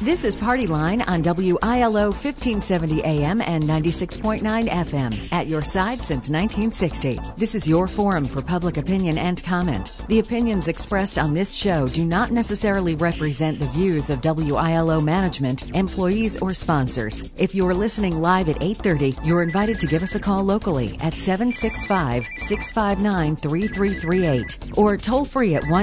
This is Party Line on WILO 1570 AM and 96.9 FM. At your side since 1960. This is your forum for public opinion and comment. The opinions expressed on this show do not necessarily represent the views of WILO management, employees, or sponsors. If you are listening live at 8:30, you're invited to give us a call locally at 765-659-3338 or toll free at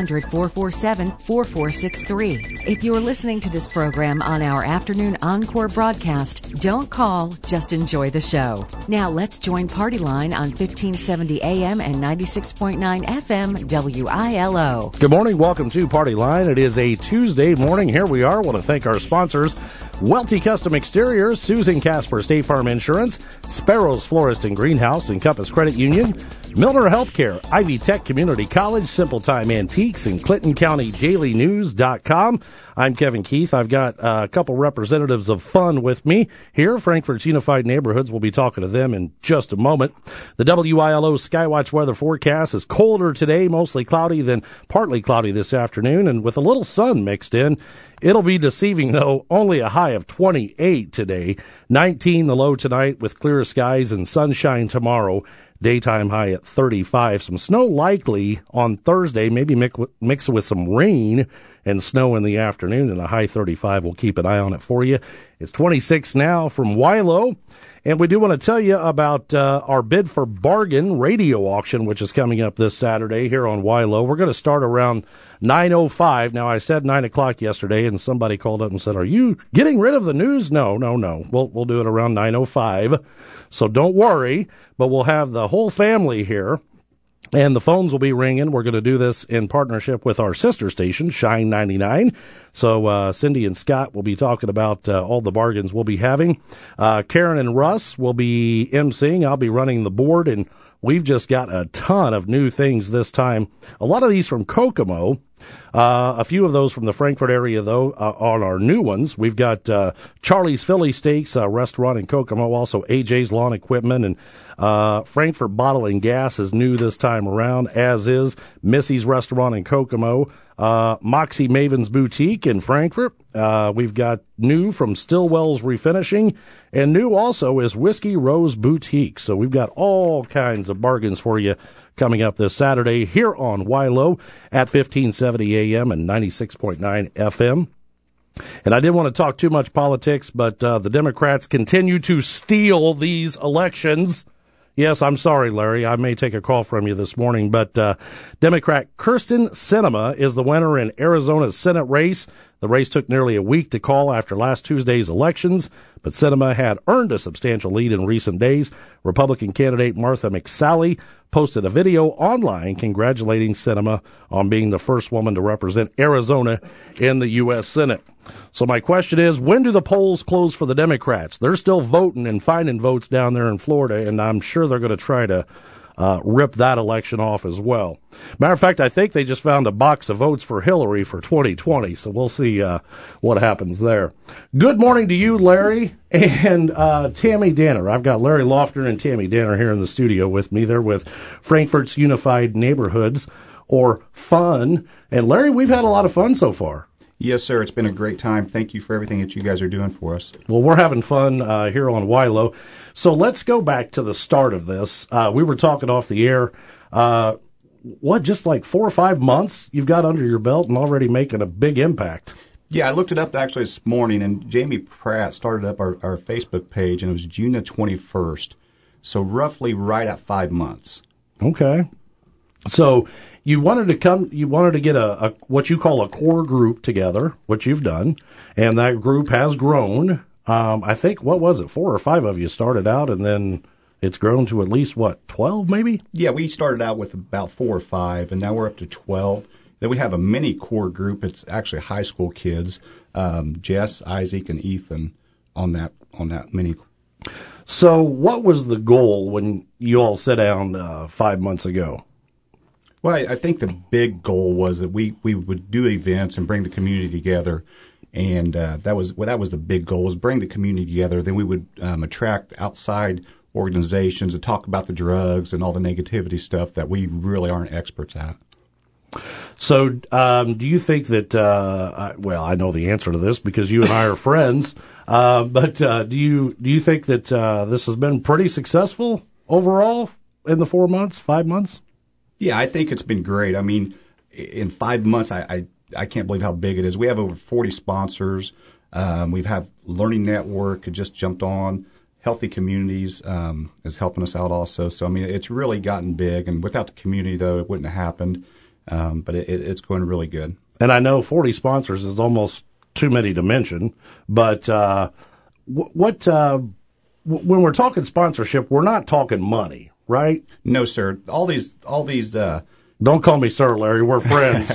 1-800-447-4463. If you are listening to this program on our afternoon encore broadcast, don't call, just enjoy the show. Now let's join Party Line on 1570 AM and 96.9 FM WILO. Good morning. Welcome to Party Line. It is a Tuesday morning. Here we are. I want to thank our sponsors, Welty Custom Exteriors, Susan Casper State Farm Insurance, Sparrows Florist and Greenhouse, and Compass Credit Union, Milner Healthcare, Ivy Tech Community College, Simple Time Antiques, and Clinton County DailyNews.com. I'm Kevin Keith. I've got a couple representatives of fun with me here. Frankfort's Unified Neighborhoods. We'll be talking to them in just a moment. The WILO Skywatch weather forecast is colder today, mostly cloudy, then partly cloudy this afternoon, and with a little sun mixed in. It'll be deceiving, though. Only a high of 28 today, 19 the low tonight with clear skies and sunshine tomorrow. Daytime high at 35. Some snow likely on Thursday, maybe mixed with some rain and snow in the afternoon, and a high 35. We'll keep an eye on it for you. It's 26 now from WILO. And we do want to tell you about our Bid for Bargain radio auction, which is coming up this Saturday here on WILO. We're going to start around 9:05. Now, I said 9 o'clock yesterday, and somebody called up and said, "Are you getting rid of the news?" No. We'll do it around 9:05. So don't worry, but we'll have the whole family here. And the phones will be ringing. We're going to do this in partnership with our sister station, Shine 99. So Cindy and Scott will be talking about all the bargains we'll be having. Karen and Russ will be emceeing. I'll be running the board, and we've just got a ton of new things this time. A lot of these from Kokomo. A few of those from the Frankfort area, though, on our new ones. We've got Charlie's Philly Steaks, restaurant in Kokomo, also AJ's Lawn Equipment, and Frankfort Bottle and Gas is new this time around, as is Missy's Restaurant in Kokomo, Moxie Maven's Boutique in Frankfort. We've got new from Stillwell's Refinishing, and new also is Whiskey Rose Boutique. So we've got all kinds of bargains for you coming up this Saturday here on WILO at 1570 AM and 96.9 FM. And I didn't want to talk too much politics, but the Democrats continue to steal these elections. Yes, I'm sorry, Larry. I may take a call from you this morning, but Democrat Kyrsten Sinema is the winner in Arizona's Senate race. The race took nearly a week to call after last Tuesday's elections, but Sinema had earned a substantial lead in recent days. Republican candidate Martha McSally posted a video online congratulating Sinema on being the first woman to represent Arizona in the U.S. Senate. So my question is, when do the polls close for the Democrats? They're still voting and finding votes down there in Florida, and I'm sure they're going to try to rip that election off as well. Matter of fact, I think they just found a box of votes for Hillary for 2020, so we'll see what happens there. Good morning to you, Larry, and Tammy Danner. I've got Larry Lofton and Tammy Danner here in the studio with me. They're with Frankfort's Unified Neighborhoods, or FUN. And Larry, we've had a lot of fun so far. Yes, sir. It's been a great time. Thank you for everything that you guys are doing for us. Well, we're having fun here on WILO. So let's go back to the start of this. We were talking off the air. Just like 4 or 5 months you've got under your belt and already making a big impact? Yeah, I looked it up actually this morning, and Jamie Pratt started up our Facebook page, and it was June the 21st. So roughly right at 5 months. Okay. So you wanted to get a what you call a core group together, which you've done, and that group has grown. I think, what was it, 4 or 5 of you started out, and then it's grown to at least, 12 maybe? Yeah, we started out with about 4 or 5, and now we're up to 12. Then we have a mini core group. It's actually high school kids, Jess, Isaac, and Ethan on that mini. So what was the goal when you all sat down 5 months ago? Well, I think the big goal was that we would do events and bring the community together, and that was the big goal, was bring the community together. Then we would attract outside organizations to talk about the drugs and all the negativity stuff that we really aren't experts at. So, do you think that? I know the answer to this because you and I are friends. But do you think that this has been pretty successful overall in the 4 months, 5 months? Yeah, I think it's been great. I mean, in 5 months, I can't believe how big it is. We have over 40 sponsors. We've had Learning Network had just jumped on. Healthy Communities is helping us out also. So, I mean, it's really gotten big. And without the community, though, it wouldn't have happened. But it's going really good. And I know 40 sponsors is almost too many to mention. But when we're talking sponsorship, we're not talking money, right? No, sir. All these. Don't call me sir, Larry. We're friends.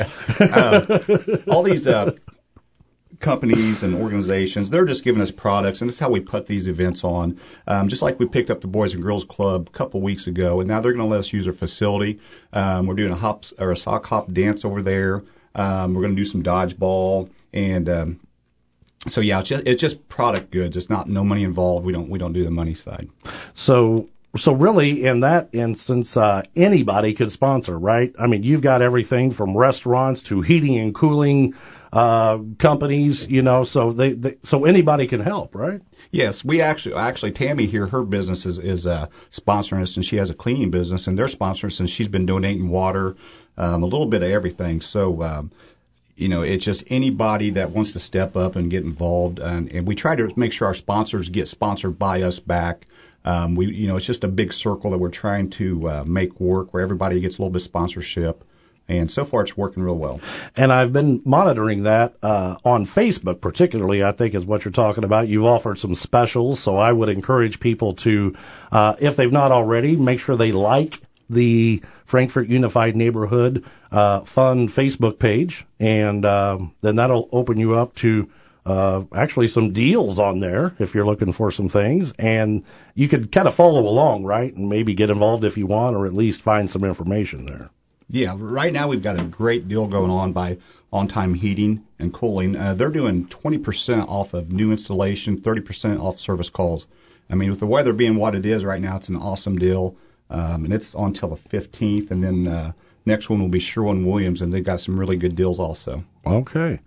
All these companies and organizations, they're just giving us products, and this is how we put these events on. Just like we picked up the Boys and Girls Club a couple weeks ago, and now they're going to let us use their facility. We're doing a sock hop dance over there. We're going to do some dodgeball, and so yeah, it's just product goods. It's no money involved. We don't do the money side. So really, in that instance, anybody could sponsor, right? I mean, you've got everything from restaurants to heating and cooling companies, so anybody can help, right? Yes, we actually Tammy here, her business is sponsoring us, and she has a cleaning business, and they're sponsoring us, and she's been donating water, a little bit of everything. So, it's just anybody that wants to step up and get involved, and we try to make sure our sponsors get sponsored by us back. It's just a big circle that we're trying to make work where everybody gets a little bit of sponsorship. And so far, it's working real well. And I've been monitoring that on Facebook, particularly, I think is what you're talking about. You've offered some specials, so I would encourage people to, if they've not already, make sure they like the Frankfort Unified Neighborhood Fund Facebook page, and then that'll open you up to actually some deals on there if you're looking for some things. And you could kind of follow along, right, and maybe get involved if you want, or at least find some information there. Yeah, right now we've got a great deal going on by On Time Heating and Cooling. They're doing 20% off of new installation, 30% off service calls. I mean, with the weather being what it is right now, it's an awesome deal. And it's on till the 15th. And then next one will be Sherwin-Williams, and they've got some really good deals also. Okay.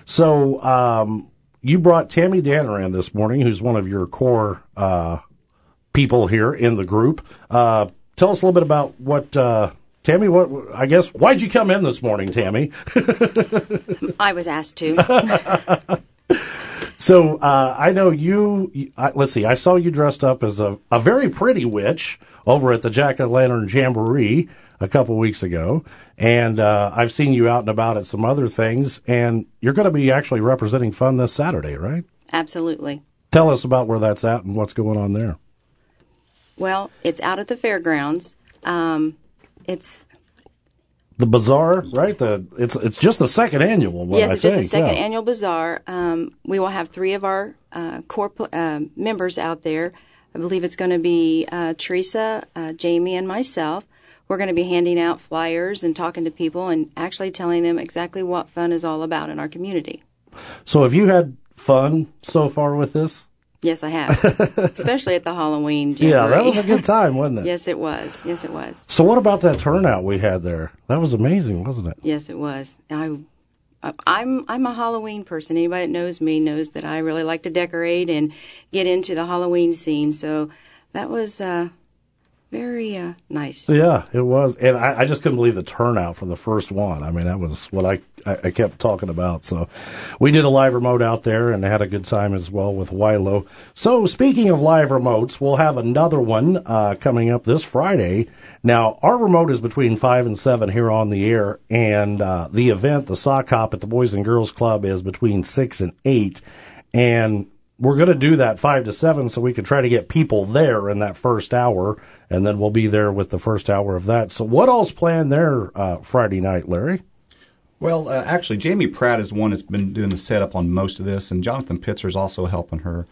So you brought Tammy Danner in this morning, who's one of your core people here in the group. Tell us a little bit about what... Tammy, why'd you come in this morning, Tammy? I was asked to. So, I know let's see, I saw you dressed up as a very pretty witch over at the Jack-O-Lantern Jamboree a couple weeks ago, and I've seen you out and about at some other things, and you're going to be actually representing Fun this Saturday, right? Absolutely. Tell us about where that's at and what's going on there. Well, it's out at the fairgrounds. It's the bazaar, right? It's just the second annual one. Yes, it's just the second annual bazaar. We will have 3 of our core members out there. I believe it's going to be Teresa, Jamie, and myself. We're going to be handing out flyers and talking to people and actually telling them exactly what fun is all about in our community. So have you had fun so far with this? Yes, I have, especially at the Halloween Jamboree. Yeah, that was a good time, wasn't it? Yes, it was. Yes, it was. So what about that turnout we had there? That was amazing, wasn't it? Yes, it was. I'm a Halloween person. Anybody that knows me knows that I really like to decorate and get into the Halloween scene. So that was very nice. Yeah, it was. And I just couldn't believe the turnout for the first one. I mean, that was what I kept talking about. So we did a live remote out there and had a good time as well with Wilo. So speaking of live remotes, we'll have another one coming up this Friday. Now, our remote is between 5 and 7 here on the air, and the event, the sock hop at the Boys and Girls Club, is between 6 and 8. And we're going to do that 5 to 7 so we can try to get people there in that first hour, and then we'll be there with the first hour of that. So what all's planned there Friday night, Larry? Well, actually, Jamie Pratt is the one that's been doing the setup on most of this, and Jonathan Pitzer is also helping her.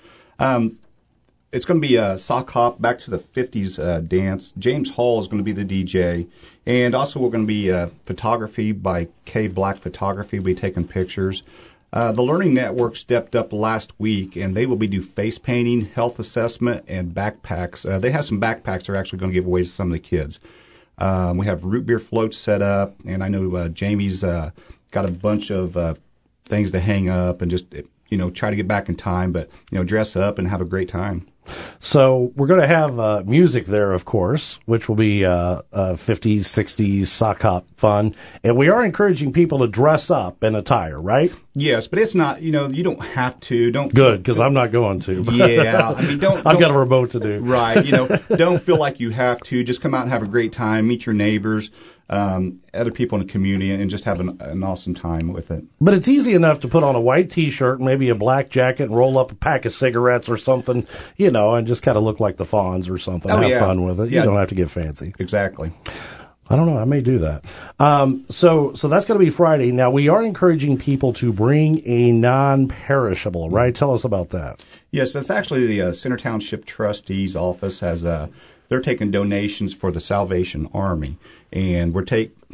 It's going to be a sock hop, back to the 50s dance. James Hall is going to be the DJ. And also we're going to be photography by K Black Photography. We'll be taking pictures. The Learning Network stepped up last week, and they will be do face painting, health assessment, and backpacks. They have some backpacks they're actually going to give away to some of the kids. We have root beer floats set up, and I know Jamie's got a bunch of things to hang up and just, try to get back in time, but, dress up and have a great time. So we're going to have music there, of course, which will be 50s, 60s sock hop fun. And we are encouraging people to dress up in attire, right? Yes, but it's not, you don't have to. Good, because I'm not going to. Yeah. I've got a remote to do. Right. Don't feel like you have to. Just come out and have a great time, meet your neighbors, other people in the community, and just have an awesome time with it. But it's easy enough to put on a white T-shirt, maybe a black jacket, and roll up a pack of cigarettes or something, and just kind of look like the Fonz or something. Have fun with it. Yeah. You don't have to get fancy. Exactly. I don't know. I may do that. So that's going to be Friday. Now, we are encouraging people to bring a non-perishable, right? Tell us about that. Yes, that's actually the Center Township Trustee's office has they're taking donations for the Salvation Army, and we're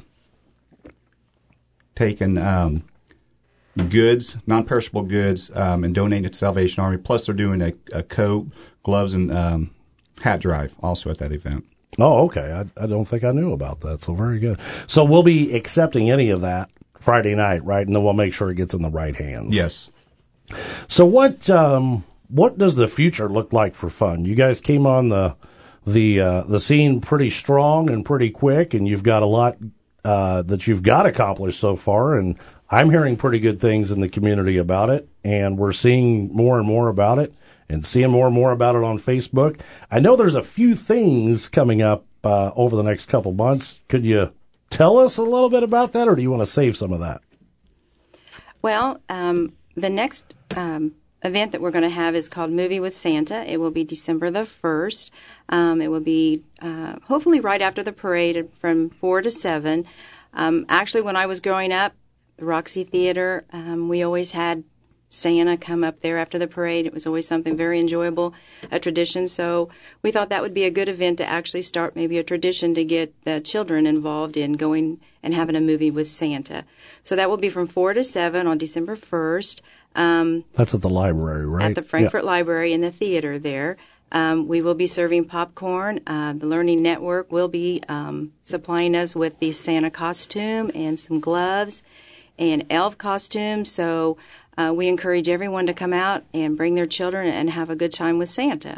taking goods, non-perishable goods, and donating it to Salvation Army. Plus, they're doing a coat, gloves, and hat drive also at that event. Oh, okay. I don't think I knew about that, so very good. So we'll be accepting any of that Friday night, right? And then we'll make sure it gets in the right hands. Yes. So what does the future look like for fun? You guys came on the scene pretty strong and pretty quick, and you've got a lot that you've got accomplished so far, and I'm hearing pretty good things in the community about it, and we're seeing more and more about it and seeing more and more about it on Facebook. I know there's a few things coming up over the next couple months. Could you tell us a little bit about that, or do you want to save some of that? Well, the next event that we're going to have is called Movie with Santa. It will be December the 1st. It will be hopefully right after the parade from 4 to 7. Actually, when I was growing up, the Roxy Theater, we always had Santa come up there after the parade. It was always something very enjoyable, a tradition. So we thought that would be a good event to actually start maybe a tradition to get the children involved in going and having a movie with Santa. So that will be from 4 to 7 on December 1st. That's at the library, right? At the Frankfort Library in the theater there. We will be serving popcorn. The Learning Network will be supplying us with the Santa costume and some gloves and elf costumes. So we encourage everyone to come out and bring their children and have a good time with Santa.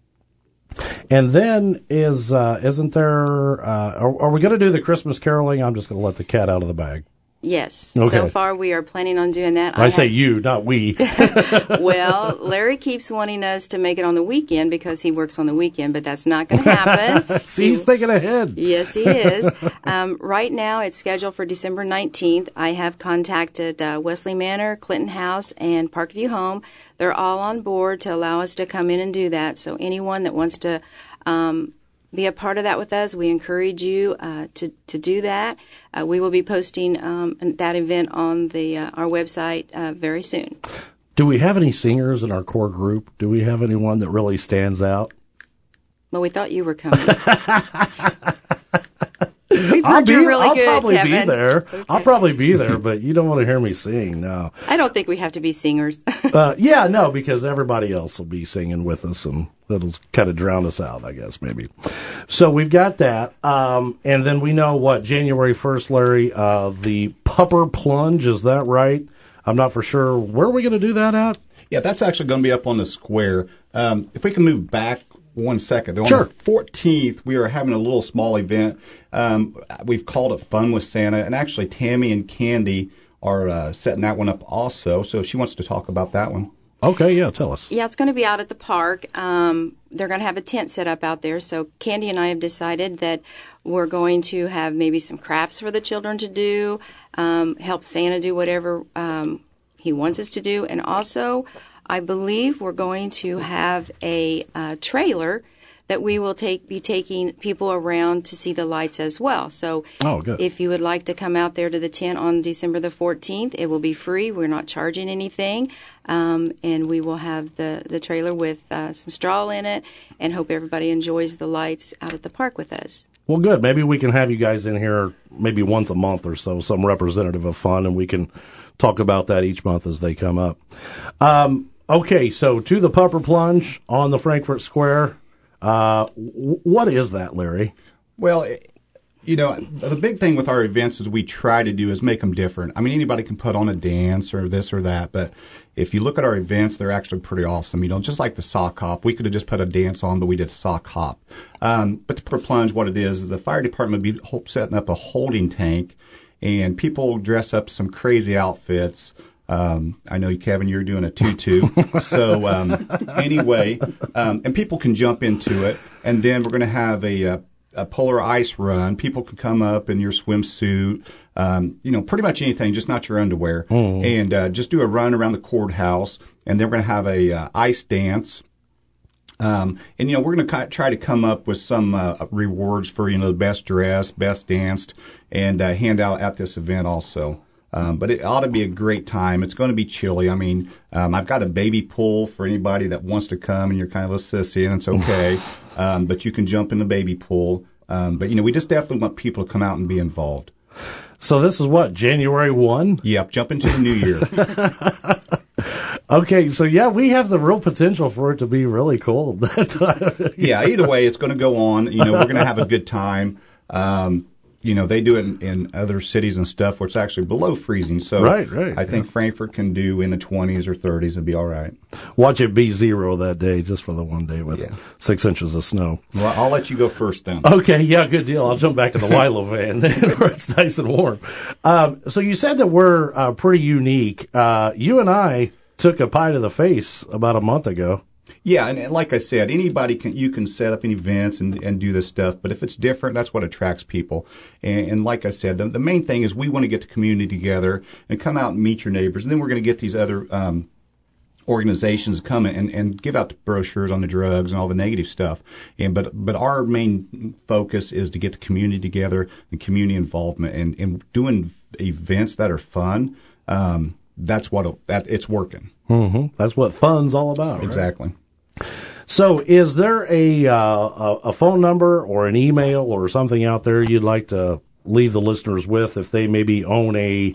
And then isn't there? Are we going to do the Christmas caroling? I'm just going to let the cat out of the bag. Yes. Okay. So far, we are planning on doing that. I say you, not we. Well, Larry keeps wanting us to make it on the weekend because he works on the weekend, but that's not going to happen. See, he's thinking ahead. Yes, he is. Right now, it's scheduled for December 19th. I have contacted Wesley Manor, Clinton House, and Parkview Home. They're all on board to allow us to come in and do that. So anyone that wants to be a part of that with us, we encourage you to do that. We will be posting that event on our website very soon. Do we have any singers in our core group? Do we have anyone that really stands out? Well, we thought you were coming. We've heard you're really good, probably Kevin. Be there. Okay. I'll probably be there, but you don't want to hear me sing, no. I don't think we have to be singers. Yeah, no, because everybody else will be singing with us, and that'll kind of drown us out, I guess, maybe. So we've got that. And then we know, January 1st, Larry, the Pupper Plunge, is that right? I'm not for sure. Where are we going to do that at? Yeah, that's actually going to be up on the square. If we can move back 1 second. On Sure. the 14th, we are having a little small event. We've called it Fun with Santa, and actually Tammy and Candy are setting that one up also. So she wants to talk about that one. Okay, yeah, tell us. Yeah, it's going to be out at the park. They're going to have a tent set up out there. So Candy and I have decided that we're going to have maybe some crafts for the children to do, help Santa do whatever he wants us to do. And also, I believe we're going to have a trailer that we will be taking people around to see the lights as well. So if you would like to come out there to the tent on December the 14th, it will be free. We're not charging anything. And we will have the trailer with some straw in it, and hope everybody enjoys the lights out at the park with us. Well, good. Maybe we can have you guys in here maybe once a month or so, some representative of fun, and we can talk about that each month as they come up. Okay, so to the Pupper Plunge on the Frankfort Square. What is that, Larry? Well, The big thing with our events is we try to do is make them different. I mean, anybody can put on a dance or this or that, but if you look at our events, they're actually pretty awesome. Just like the sock hop, we could have just put a dance on, but we did a sock hop. But to put a plunge, what it is the fire department would be setting up a holding tank, and people dress up some crazy outfits. I know, Kevin, you're doing a tutu. So anyway, and people can jump into it, and then we're going to have a polar ice run. People can come up in your swimsuit, pretty much anything, just not your underwear, and just do a run around the courthouse. And then we're going to have a ice dance. We're going to try to come up with some rewards for the best dressed, best danced, and hand out at this event also. But it ought to be a great time. It's going to be chilly. I mean, I've got a baby pool for anybody that wants to come, and you're kind of a sissy, and it's okay. But you can jump in the baby pool. But we just definitely want people to come out and be involved. So this is what, January 1? Yep, jump into the new year. Okay, so yeah, we have the real potential for it to be really cold. Yeah, either way, it's going to go on. We're going to have a good time. They do it in other cities and stuff where it's actually below freezing. So right, I think Frankfort can do in the 20s or 30s and be all right. Watch it be 0 that day, just for the one day with 6 inches of snow. Well, I'll let you go first then. Okay, yeah, good deal. I'll jump back in the Wilo van then where it's nice and warm. So you said that we're pretty unique. You and I took a pie to the face about a month ago. Yeah, and like I said, anybody can set up any events and do this stuff, but if it's different, that's what attracts people. And like I said, the main thing is we want to get the community together and come out and meet your neighbors, and then we're going to get these other organizations to come and give out the brochures on the drugs and all the negative stuff. But our main focus is to get the community together and community involvement and doing events that are fun. That's it's working. Mm-hmm. That's what fun's all about. Exactly. Right? So, is there a phone number or an email or something out there you'd like to leave the listeners with if they maybe own a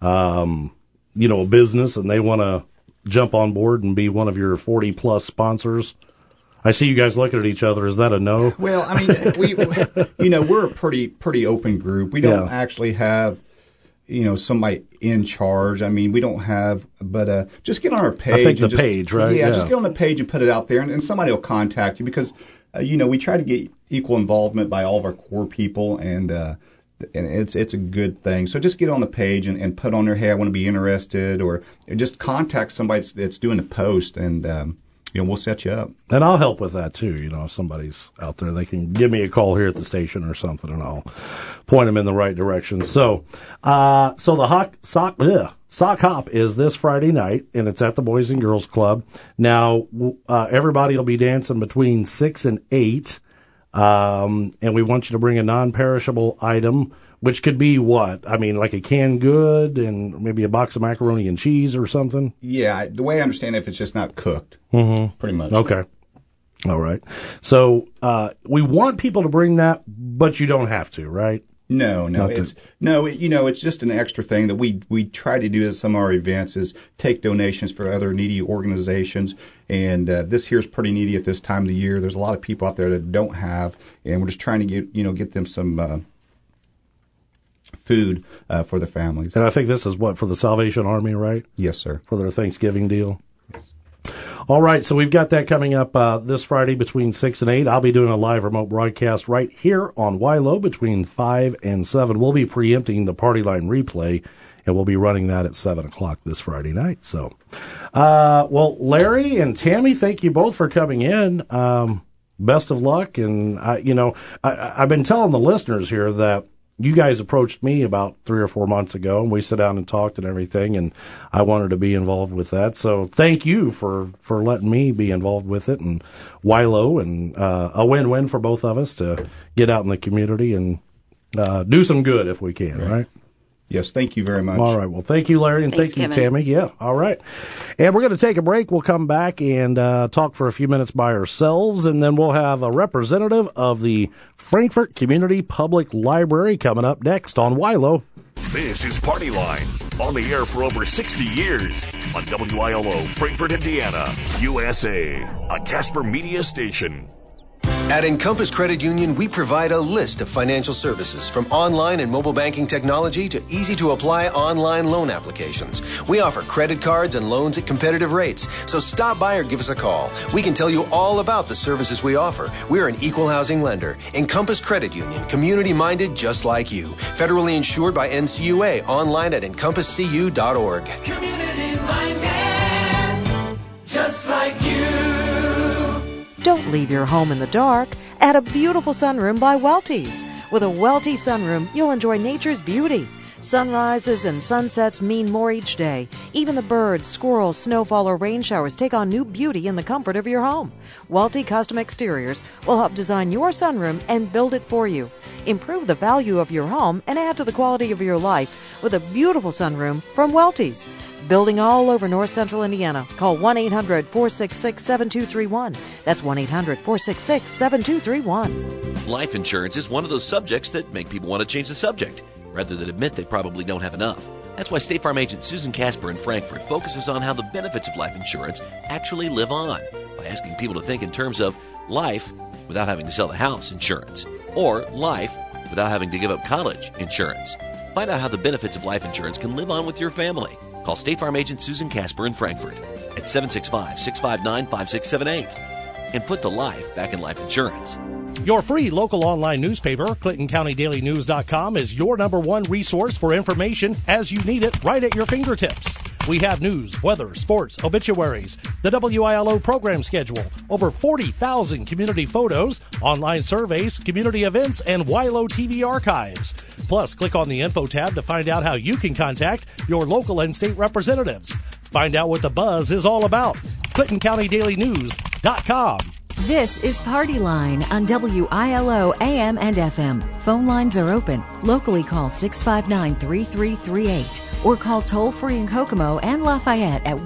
business and they want to jump on board and be one of your 40+ sponsors? I see you guys looking at each other. Is that a no? Well, I mean, we're a pretty open group. We don't actually have somebody in charge. I mean, we don't have, but just get on our page. I think the page, right? Yeah, just get on the page and put it out there, and somebody will contact you because, we try to get equal involvement by all of our core people, and it's a good thing. So just get on the page and put on there, hey, I want to be interested, or just contact somebody that's doing a post, and we'll set you up. And I'll help with that too. If somebody's out there, they can give me a call here at the station or something, and I'll point them in the right direction. So the sock hop is this Friday night, and it's at the Boys and Girls Club. Now, everybody will be dancing between 6 and 8, and we want you to bring a non-perishable item, which could be what? I mean, like a canned good and maybe a box of macaroni and cheese or something? Yeah, the way I understand it, if it's just not cooked, pretty much. Okay. All right. So we want people to bring that, but you don't have to, right? No. It's just an extra thing that we try to do at some of our events is take donations for other needy organizations. And this here's pretty needy at this time of the year. There's a lot of people out there that don't have, and we're just trying to get them some food for the families. And I think this is for the Salvation Army, right? Yes, sir. For their Thanksgiving deal. Yes. All right, so we've got that coming up this Friday between 6 and 8. I'll be doing a live remote broadcast right here on Wilo between 5 and 7. We'll be preempting the Party Line replay, and we'll be running that at 7 o'clock this Friday night. So, Larry and Tammy, thank you both for coming in. Best of luck. And, I've been telling the listeners here that you guys approached me about 3 or 4 months ago, and we sat down and talked and everything, and I wanted to be involved with that. So thank you for letting me be involved with it, and Wilo, and a win-win for both of us to get out in the community and do some good if we can, right? Yes, thank you very much. All right. Well, thank you, Larry, and thank you, Tammy. Yeah, all right. And we're going to take a break. We'll come back and talk for a few minutes by ourselves, and then we'll have a representative of the Frankfort Community Public Library coming up next on Wilo. This is Party Line, on the air for over 60 years on WILO, Frankfort, Indiana, USA, a Casper Media station. At Encompass Credit Union, we provide a list of financial services from online and mobile banking technology to easy-to-apply online loan applications. We offer credit cards and loans at competitive rates, so stop by or give us a call. We can tell you all about the services we offer. We're an equal housing lender. Encompass Credit Union, community-minded just like you. Federally insured by NCUA, online at encompasscu.org. Community-minded, just like you. Don't leave your home in the dark. Add a beautiful sunroom by Welty's. With a Welty sunroom, you'll enjoy nature's beauty. Sunrises and sunsets mean more each day. Even the birds, squirrels, snowfall, or rain showers take on new beauty in the comfort of your home. Welty Custom Exteriors will help design your sunroom and build it for you. Improve the value of your home and add to the quality of your life with a beautiful sunroom from Welty's. Building all over north central Indiana. Call 1-800-466-7231. That's 1-800-466-7231. Life insurance is one of those subjects that make people want to change the subject, rather than admit they probably don't have enough. That's why State Farm agent Susan Casper in Frankfort focuses on how the benefits of life insurance actually live on, by asking people to think in terms of life without having to sell the house insurance, or life without having to give up college insurance. Find out how the benefits of life insurance can live on with your family. Call State Farm agent Susan Casper in Frankfort at 765-659-5678 and put the life back in life insurance. Your free local online newspaper, ClintonCountyDailyNews.com, is your number one resource for information as you need it right at your fingertips. We have news, weather, sports, obituaries, the WILO program schedule, over 40,000 community photos, online surveys, community events, and WILO TV archives. Plus, click on the info tab to find out how you can contact your local and state representatives. Find out what the buzz is all about. ClintonCountyDailyNews.com. This is Party Line on WILO AM and FM. Phone lines are open. Locally call 659-3338 or call toll-free in Kokomo and Lafayette at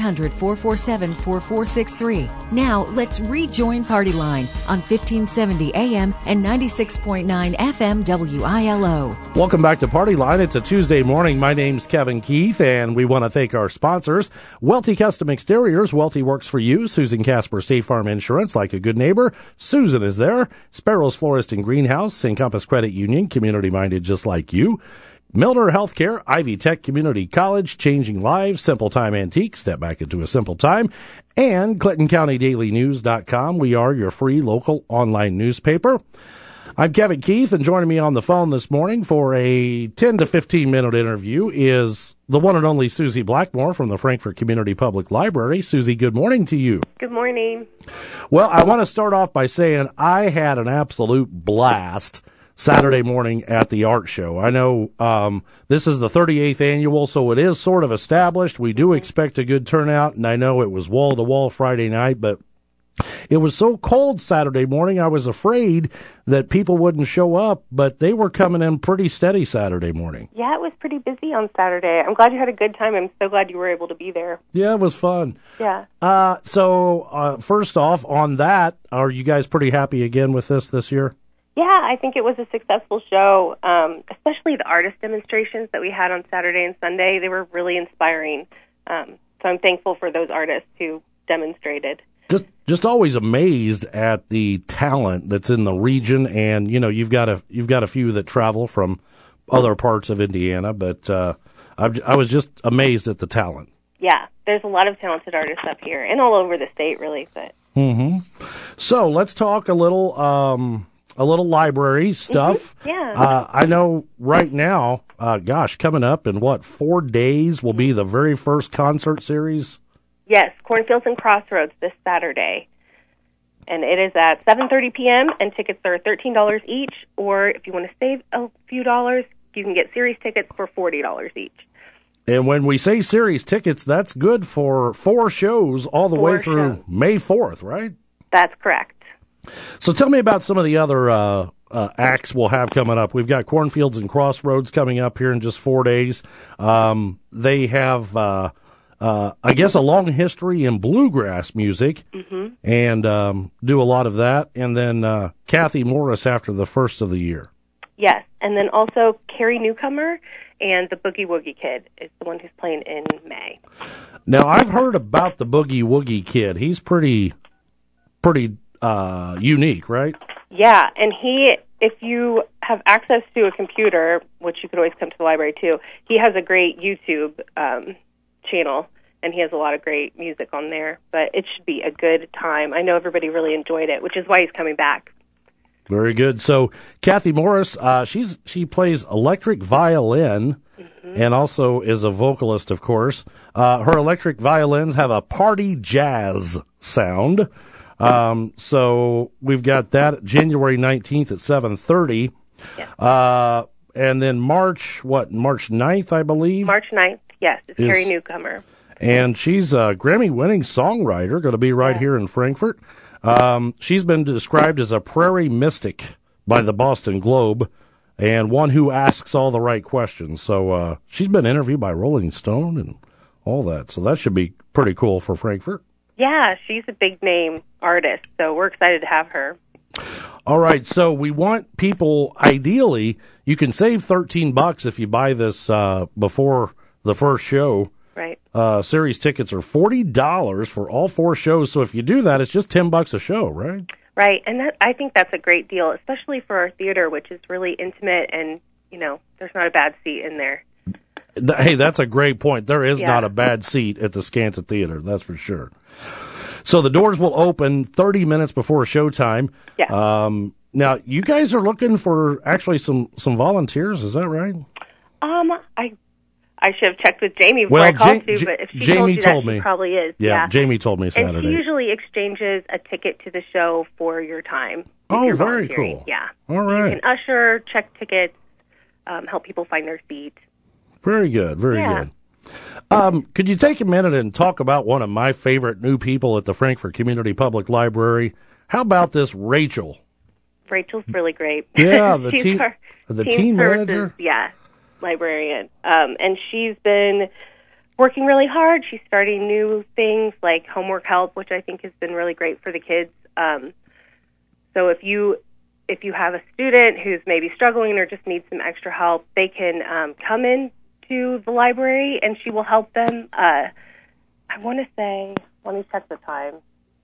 1-800-447-4463. Now, let's rejoin Party Line on 1570 AM and 96.9 FM WILO. Welcome back to Party Line. It's a Tuesday morning. My name's Kevin Keith, and we want to thank our sponsors. Welty Custom Exteriors. Welty works for you. Susan Casper, State Farm Insurance. Like a good neighbor, Susan is there. Sparrows Florist and Greenhouse. Encompass Credit Union. Community-minded just like you. Milner Healthcare, Ivy Tech Community College, changing lives, Simple Time Antique, step back into a simple time, and ClintonCountyDailyNews.com. We are your free local online newspaper. I'm Kevin Keith, and joining me on the phone this morning for a 10 to 15-minute interview is the one and only Susie Blackmore from the Frankfort Community Public Library. Susie, good morning to you. Good morning. Well, I want to start off by saying I had an absolute blast Saturday morning at the art show. I know this is the 38th annual, so it is sort of established. We do expect a good turnout, and I know it was wall-to-wall Friday night, but it was so cold Saturday morning, I was afraid that people wouldn't show up, but they were coming in pretty steady Saturday morning. Yeah, it was pretty busy on Saturday. I'm glad you had a good time. I'm so glad you were able to be there. Yeah, it was fun. Yeah. So first off, on that, are you guys pretty happy again with this year? Yeah, I think it was a successful show, especially the artist demonstrations that we had on Saturday and Sunday. They were really inspiring. So I'm thankful for those artists who demonstrated. Just always amazed at the talent that's in the region, and you know you've got a few that travel from other parts of Indiana, but I was just amazed at the talent. Yeah, there's a lot of talented artists up here and all over the state, really. But So let's talk a little library stuff. Yeah. I know right now, coming up in 4 days will be the very first concert series. Yes, Cornfields and Crossroads this Saturday. And it is at 7:30 p.m., and tickets are $13 each. Or if you want to save a few dollars, you can get series tickets for $40 each. And when we say series tickets, that's good for 4 shows all the way through May 4th, right? That's correct. So tell me about some of the other acts we'll have coming up. We've got Cornfields and Crossroads coming up here in just 4 days. They have, I guess, a long history in bluegrass music, and do a lot of that. And then Kathy Morris after the first of the year. Yes, and then also Carrie Newcomer and the Boogie Woogie Kid is the one who's playing in May. Now, I've heard about the Boogie Woogie Kid. He's pretty unique, right? Yeah, and if you have access to a computer, which you could always come to the library too, he has a great YouTube channel, and he has a lot of great music on there. But it should be a good time. I know everybody really enjoyed it, which is why he's coming back. Very good. So Kathy Morris, she plays electric violin and also is a vocalist, of course. Her electric violins have a party jazz sound. So we've got that January 19th at 7:30. Yeah. And then March 9th, I believe? March 9th, yes. It's Carrie Newcomer. And she's a Grammy-winning songwriter, going to be right here in Frankfort. She's been described as a prairie mystic by the Boston Globe and one who asks all the right questions. So she's been interviewed by Rolling Stone and all that. So that should be pretty cool for Frankfort. Yeah, she's a big-name artist, so we're excited to have her. All right, so we want people, ideally, you can save $13 if you buy this before the first show. Right. Series tickets are $40 for all 4 shows, so if you do that, it's just $10 a show, right? Right, and I think that's a great deal, especially for our theater, which is really intimate, and, there's not a bad seat in there. Hey, that's a great point. There is not a bad seat at the Scanton Theater, that's for sure. So the doors will open 30 minutes before showtime. Yeah. Now, you guys are looking for actually some volunteers, is that right? I should have checked with Jamie before I called you, but if she Jamie told you that, she probably is. Yeah, Jamie told me Saturday. And she usually exchanges a ticket to the show for your time. Oh, very cool. Yeah. All right. You can usher, check tickets, help people find their seat. Very good, very good. Could you take a minute and talk about one of my favorite new people at the Frankfort Community Public Library? How about this Rachel? Rachel's really great. Yeah, the She's team services, manager? Librarian. And she's been working really hard. She's starting new things like homework help, which I think has been really great for the kids. So if you have a student who's maybe struggling or just needs some extra help, they can come in to the library and she will help them. I want to say, let me check the time.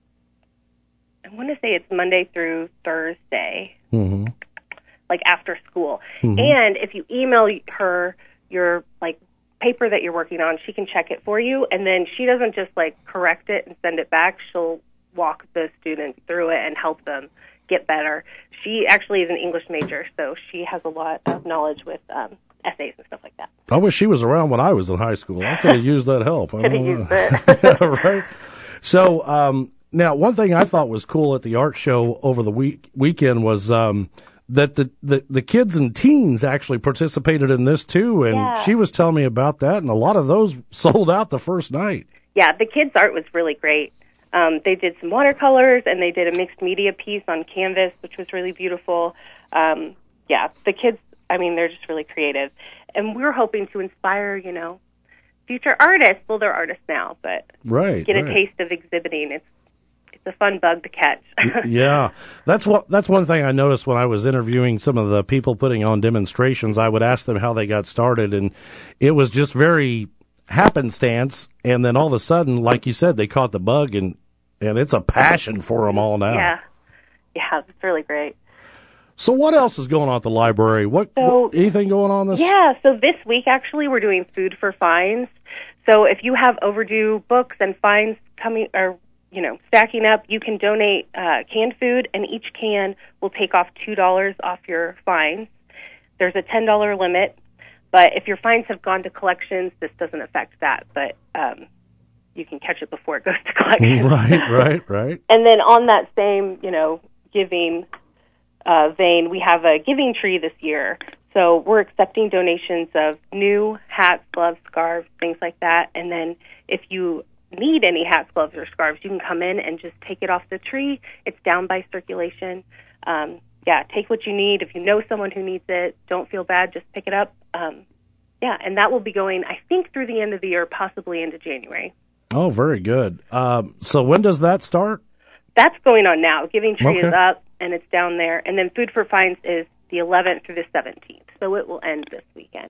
I want to say it's Monday through Thursday. Mm-hmm. Like after school. Mm-hmm. And if you email her your paper that you're working on, she can check it for you, and then she doesn't just correct it and send it back. She'll walk the students through it and help them get better. She actually is an English major, so she has a lot of knowledge with essays and stuff like that. I wish she was around when I was in high school. I could have used that help. Could have used it. Right? So now, one thing I thought was cool at the art show over the weekend was that the kids and teens actually participated in this too, and she was telling me about that, and a lot of those sold out the first night. Yeah, the kids' art was really great. They did some watercolors, and they did a mixed media piece on canvas, which was really beautiful. The kids, they're just really creative. And we're hoping to inspire, future artists. Well, they're artists now, but get a taste of exhibiting. It's a fun bug to catch. Yeah, that's one thing I noticed when I was interviewing some of the people putting on demonstrations. I would ask them how they got started, and it was just very happenstance. And then all of a sudden, like you said, they caught the bug, and it's a passion for them all now. Yeah, it's really great. So what else is going on at the library? Anything going on this? Yeah, so this week actually we're doing food for fines. So if you have overdue books and fines coming or stacking up, you can donate canned food, and each can will take off $2 off your fines. There's a $10 limit, but if your fines have gone to collections, this doesn't affect that, but you can catch it before it goes to collections. Right. And then on that same, giving vein, we have a giving tree this year. So we're accepting donations of new hats, gloves, scarves, things like that, and then if you need any hats, gloves, or scarves, you can come in and just take it off the tree. It's down by circulation. Take what you need. If you know someone who needs it, don't feel bad. Just pick it up. And that will be going, I think, through the end of the year, possibly into January. Oh, very good. So when does that start? That's going on now. Giving Tree is up, and it's down there. And then Food for Fines is the 11th through the 17th. So it will end this weekend.